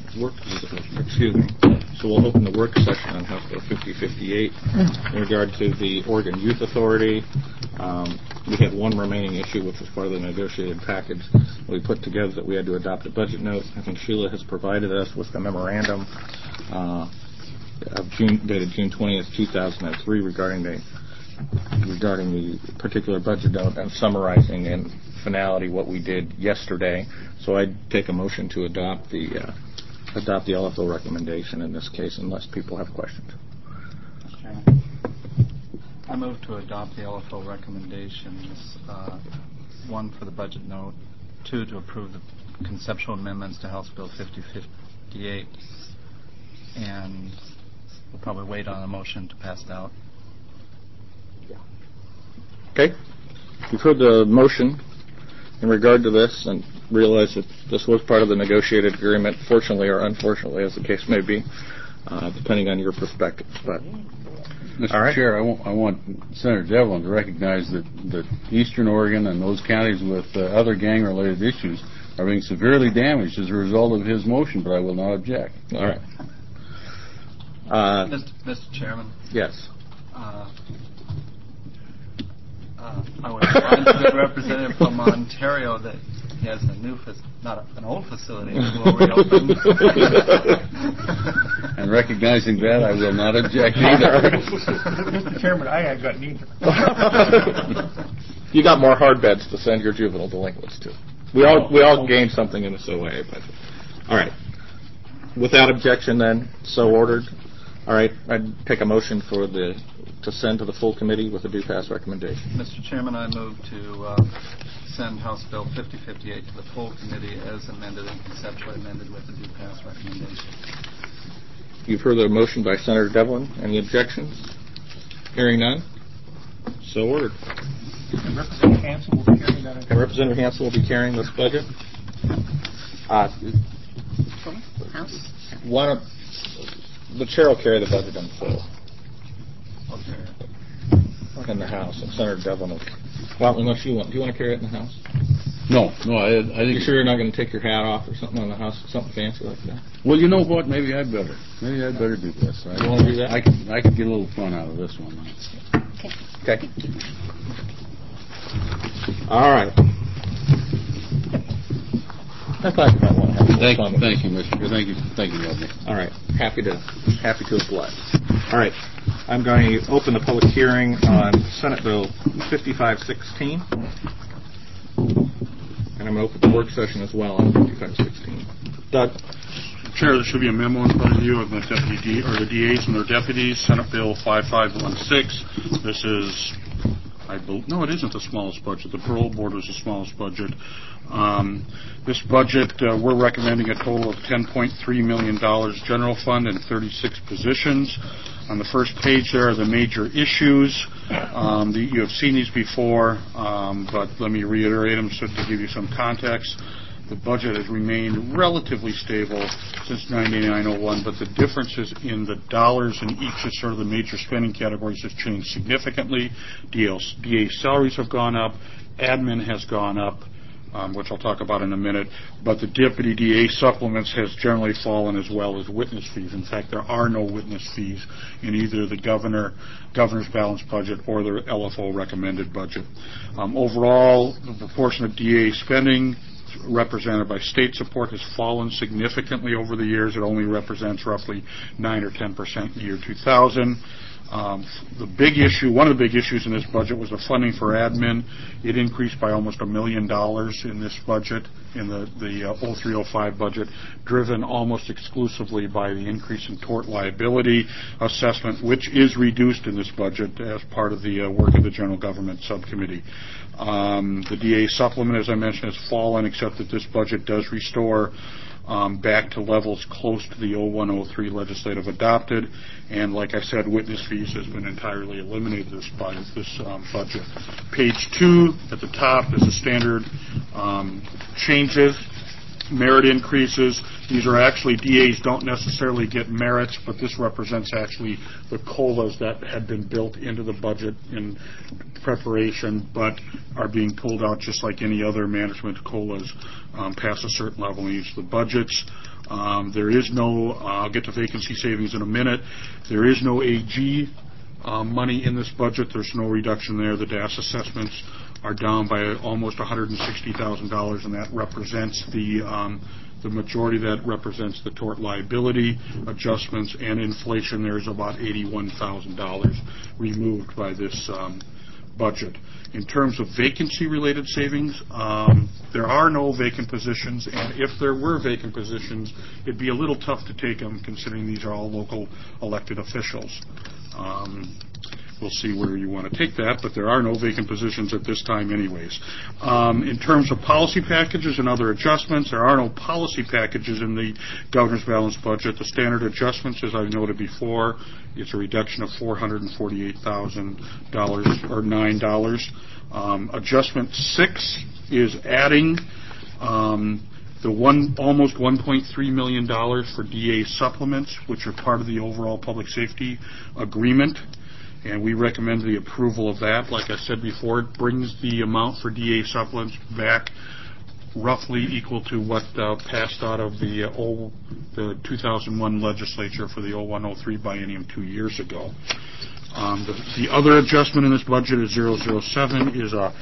work. Excuse me. So we'll open the work session on House Bill 5058 in regard to the Oregon Youth Authority. We had one remaining issue, which was part of the negotiated package we put together that we had to adopt a budget note. I think Sheila has provided us with the memorandum dated June 20th, 2003 regarding the particular budget note and summarizing in finality what we did yesterday. So I'd take a motion to adopt the LFO recommendation in this case, unless people have questions. I move to adopt the LFO recommendations, 1 for the budget note, 2 to approve the conceptual amendments to House Bill 5058, and we'll probably wait on a motion to pass it out. Okay. You've heard the motion in regard to this and realize that this was part of the negotiated agreement, fortunately or unfortunately, as the case may be, depending on your perspective. But Mr. Chair, I want Senator Devlin to recognize that Eastern Oregon and those counties with other gang-related issues are being severely damaged as a result of his motion, but I will not object. All right. Mr. Chairman? Yes. I was trying to the representative from Ontario that he has a new, not an old facility that will reopen. And recognizing that, I will not object either. Mr. Chairman, I ain't got neither. You got more hard beds to send your juvenile delinquents to. We all gained something in this OA budget. All right. Without objection, then, so ordered. All right. I'd take a motion to send to the full committee with a due pass recommendation. Mr. Chairman, I move to send House Bill 5058 to the full committee as amended and conceptually amended with a due pass recommendation. You've heard the motion by Senator Devlin. Any objections? Hearing none. So ordered. And Representative Hansen will be carrying that. And Representative Hansen will be carrying this budget. House? The chair will carry the budget in full. Okay. In the House, and Senator Devlin will. Well, unless you want. Do you want to carry it in the House? No. I think. You sure you're not going to take your hat off or something in the House, something fancy like that? Well, you know what? Maybe I'd better do this. You want to do that? I could get a little fun out of this one. Okay. All right. I thought you might want to have some fun. Thank you, Mr. Thank you, Governor. All right. Happy to oblige. All right. I'm going to open the public hearing on Senate Bill 5516. And I'm going to open the work session as well on 5516. Doug? Chair, there should be a memo in front of you of the the DAs and their deputies. Senate Bill 5516. This is, no, it isn't the smallest budget. The parole board is the smallest budget. This budget, we're recommending a total of $10.3 million general fund and 36 positions. On the first page there are the major issues. You have seen these before, but let me reiterate them to give you some context. The budget has remained relatively stable since 9901, but the differences in the dollars in each of sort of the major spending categories has changed significantly. DA salaries have gone up, admin has gone up, which I'll talk about in a minute, but the deputy DA supplements has generally fallen as well as witness fees. In fact, there are no witness fees in either the governor's balanced budget or the LFO recommended budget. Overall, the proportion of DA spending represented by state support has fallen significantly over the years. It only represents roughly 9 or 10% in the year 2000. One of the big issues in this budget was the funding for admin. It increased by almost $1 million in this budget, in the 0305 budget, driven almost exclusively by the increase in tort liability assessment, which is reduced in this budget as part of the work of the General Government Subcommittee. The DA supplement, as I mentioned, has fallen, except that this budget does restore back to levels close to the 0103 legislative adopted, and like I said, witness fees has been entirely eliminated by this budget. Page 2 at the top is the standard changes, merit increases. These are actually, DAs don't necessarily get merits, but this represents actually the COLAs that had been built into the budget in preparation, but are being pulled out just like any other management COLAs past a certain level in each of the budgets. There is no, I'll get to vacancy savings in a minute, there is no AG money in this budget. There's no reduction there. The DAS assessments are down by almost $160,000, and that represents the majority of that represents the tort liability adjustments, and inflation. There's about $81,000 removed by this budget. In terms of vacancy-related savings, there are no vacant positions, and if there were vacant positions, it'd be a little tough to take them, considering these are all local elected officials. We'll see where you want to take that, but there are no vacant positions at this time anyways. In terms of policy packages and other adjustments, there are no policy packages in the governor's balanced budget. The standard adjustments, as I've noted before, it's a reduction of $448,000 or $9. Adjustment 6 is adding almost $1.3 million for DA supplements, which are part of the overall public safety agreement. And we recommend the approval of that. Like I said before, it brings the amount for DA supplements back roughly equal to what passed out of the 2001 legislature for the 01-03 biennium 2 years ago. The other adjustment in this budget is 007 is a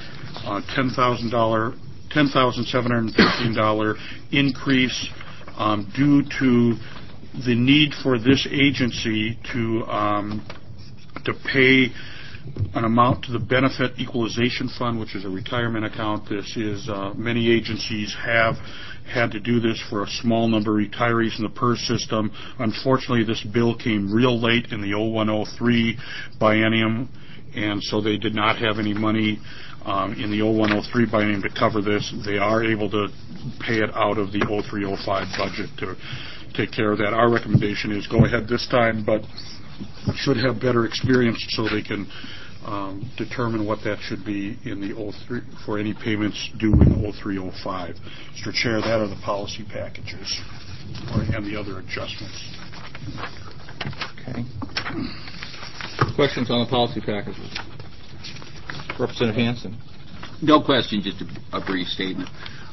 $10,715 increase due to the need for this agency to pay an amount to the Benefit Equalization Fund, which is a retirement account. This is many agencies have had to do this for a small number of retirees in the PERS system. Unfortunately, this bill came real late in the 01-03 biennium, and so they did not have any money in the 01-03 biennium to cover this. They are able to pay it out of the 03-05 budget to take care of that. Our recommendation is go ahead this time, but should have better experience so they can determine what that should be in the 03 for any payments due in 03-05. Mr. Chair, that are the policy packages and the other adjustments. Okay. Questions on the policy packages? Representative Hansen. No question, just a brief statement.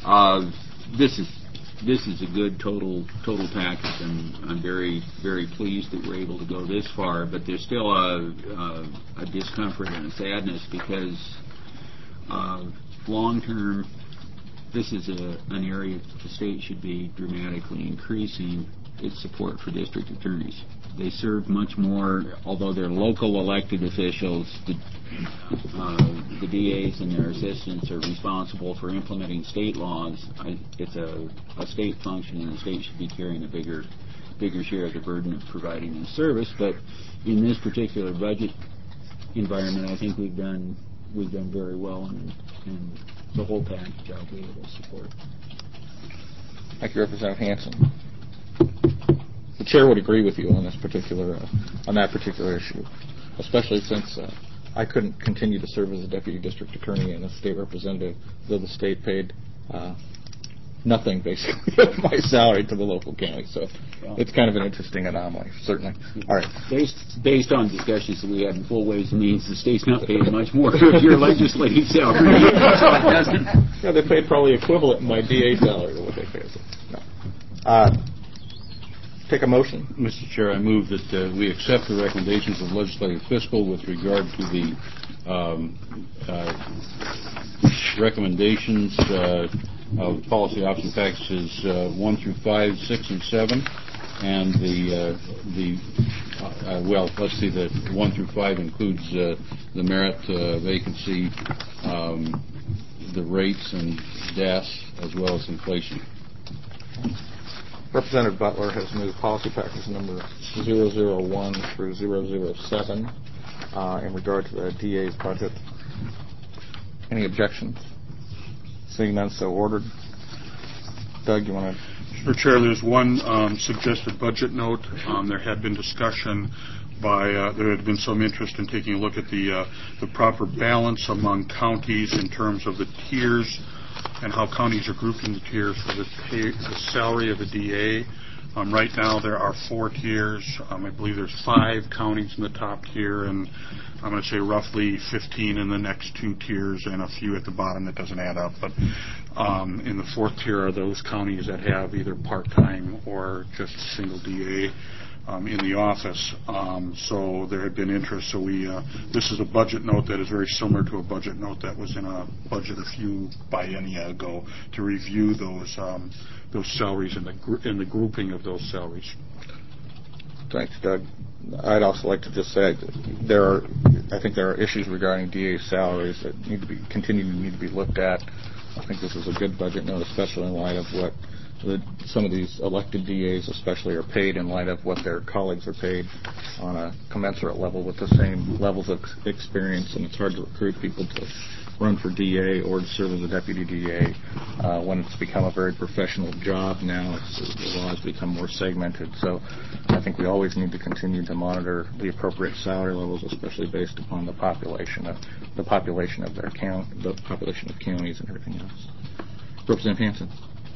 This is a good total package, and I'm very, very pleased that we're able to go this far. But there's still a discomfort and a sadness because long term, this is an area that the state should be dramatically increasing its support for district attorneys. They serve much more, although they're local elected officials. The DAs and their assistants are responsible for implementing state laws. It's a state function, and the state should be carrying a bigger share of the burden of providing this service. But in this particular budget environment, I think we've done very well, and the whole package I'll be able to support. Thank you, Representative Hansen. The chair would agree with you on that particular issue, especially since I couldn't continue to serve as a deputy district attorney and a state representative, though the state paid nothing basically of my salary to the local county. So it's kind of an interesting anomaly, certainly. All right. Based on discussions that we had in full Ways and Means, the state's not paying much more of your legislative salary. So it doesn't. Yeah, they paid probably equivalent in my DA salary to what they pay us. No. Take a motion. Mr. Chair, I move that we accept the recommendations of legislative fiscal with regard to the recommendations of policy option packages 1 through 5, 6, and 7, and the 1 through 5 includes the merit vacancy, the rates and DAS, as well as inflation. Representative Butler has moved policy package number 001 through 007 in regard to the DA's budget. Any objections? Seeing none, so ordered. Doug, you want to? Mr. Chair, there's one suggested budget note. There had been discussion there had been some interest in taking a look at the proper balance among counties in terms of the tiers and how counties are grouped into tiers for the salary of a DA. Right now there are 4 tiers. I believe there's 5 counties in the top tier, and I'm going to say roughly 15 in the next 2 tiers and a few at the bottom. That doesn't add up. But In the fourth tier are those counties that have either part-time or just a single DA in the office. So there had been interest. So this is a budget note that is very similar to a budget note that was in a budget a few biennia ago to review those salaries and the grouping of those salaries. Thanks, Doug. I'd also like to just say I think there are issues regarding DA salaries that need to be looked at. I think this is a good budget note, especially in light of what some of these elected DAs especially are paid in light of what their colleagues are paid on a commensurate level with the same levels of experience, and it's hard to recruit people to run for DA or to serve as a deputy DA when it's become a very professional job now. The law has become more segmented, so I think we always need to continue to monitor the appropriate salary levels, especially based upon the population of their county, the population of counties and everything else. Representative Hanson.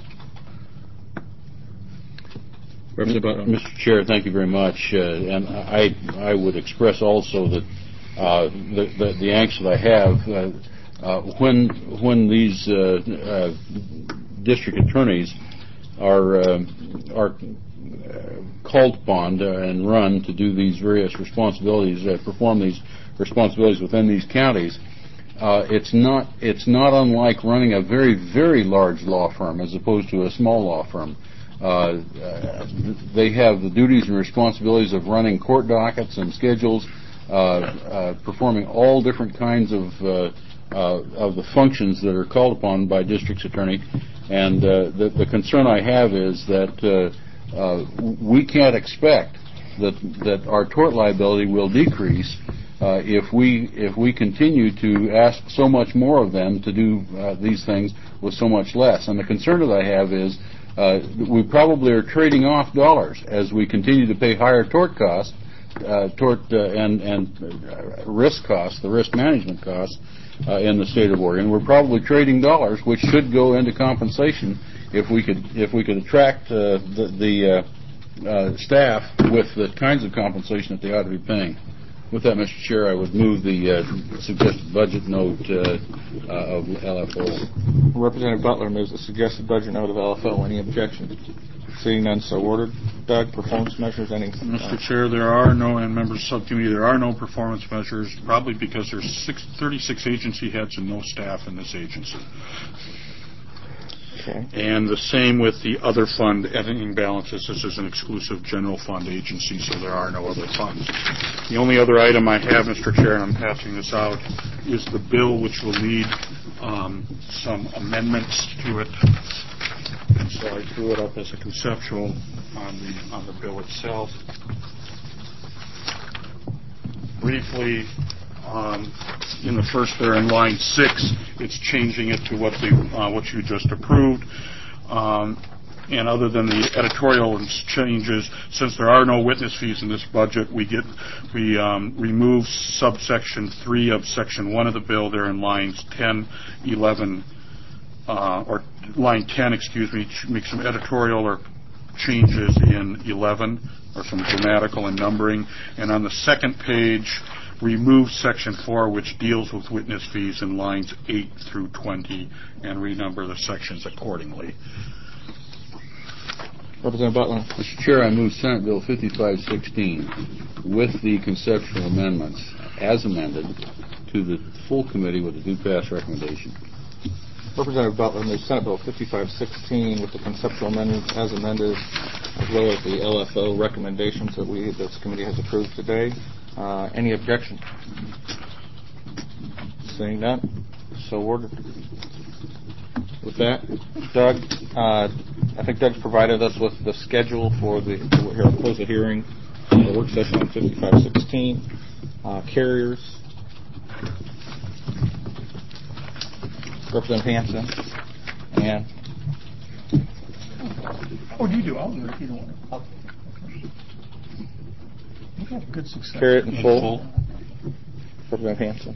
Mr. Chair, thank you very much. And I would express also that the angst that I have when these district attorneys are called upon and run to do these various responsibilities, perform these responsibilities within these counties. It's not unlike running a very, very large law firm as opposed to a small law firm. They have the duties and responsibilities of running court dockets and schedules, performing all different kinds of the functions that are called upon by district's attorney. And the concern I have is that we can't expect that our tort liability will decrease if we continue to ask so much more of them to do these things with so much less. And the concern that I have is we probably are trading off dollars as we continue to pay higher tort costs, and risk costs, the risk management costs in the state of Oregon. We're probably trading dollars, which should go into compensation if we could attract the staff with the kinds of compensation that they ought to be paying. With that, Mr. Chair, I would move the suggested budget note of LFO. Representative Butler moves the suggested budget note of LFO. Any objections? Seeing none, so ordered. Doug, performance measures, any? Mr. Chair, there are no, and members of the subcommittee, there are no performance measures, probably because there's 36 agency heads and no staff in this agency. Okay. And the same with the other fund ending balances. This is an exclusive general fund agency, so there are no other funds. The only other item I have, Mr. Chair, and I'm passing this out, is the bill, which will need some amendments to it. And so I threw it up as a conceptual on the bill itself. Briefly, in the first there in line 6, it's changing it to what you just approved. And other than the editorial changes, since there are no witness fees in this budget, we remove subsection 3 of section 1 of the bill there in lines 10, 11, or line 10, make some editorial or changes in 11, or some grammatical and numbering. And on the second page, remove section 4, which deals with witness fees in lines 8 through 20, and renumber the sections accordingly. Representative Butler. Mr. Chair, I move Senate Bill 5516 with the conceptual amendments as amended to the full committee with a do pass recommendation. Representative Butler moves Senate Bill 5516 with the conceptual amendments as amended, as well as the LFO recommendations that this committee has approved today. Any objection? Seeing none, so ordered. With that, Doug, I think Doug's provided us with the schedule for the hearing, the work session on 5516, carriers. Representative Hanson. And you do. I'll do it if you don't want to. We've had good success. Carry it in full. Representative Hanson.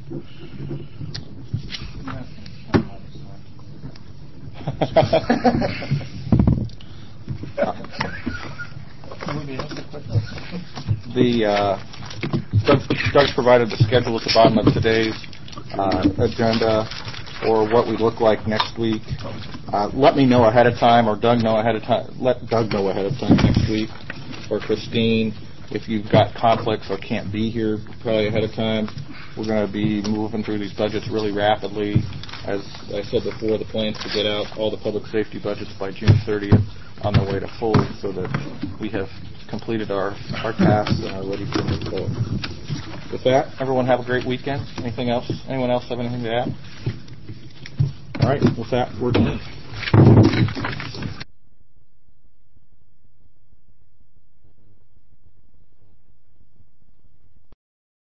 Doug's provided the schedule at the bottom of today's agenda, or what we look like next week. let me know ahead of time, or Doug know ahead of time. Let Doug know ahead of time next week, or Christine, if you've got conflicts or can't be here probably ahead of time. We're going to be moving through these budgets really rapidly. As I said before, the plan is to get out all the public safety budgets by June 30th on their way to full, so that we have completed our tasks and are ready to move forward. With that, everyone have a great weekend. Anything else? Anyone else have anything to add? All right. With that, we're done.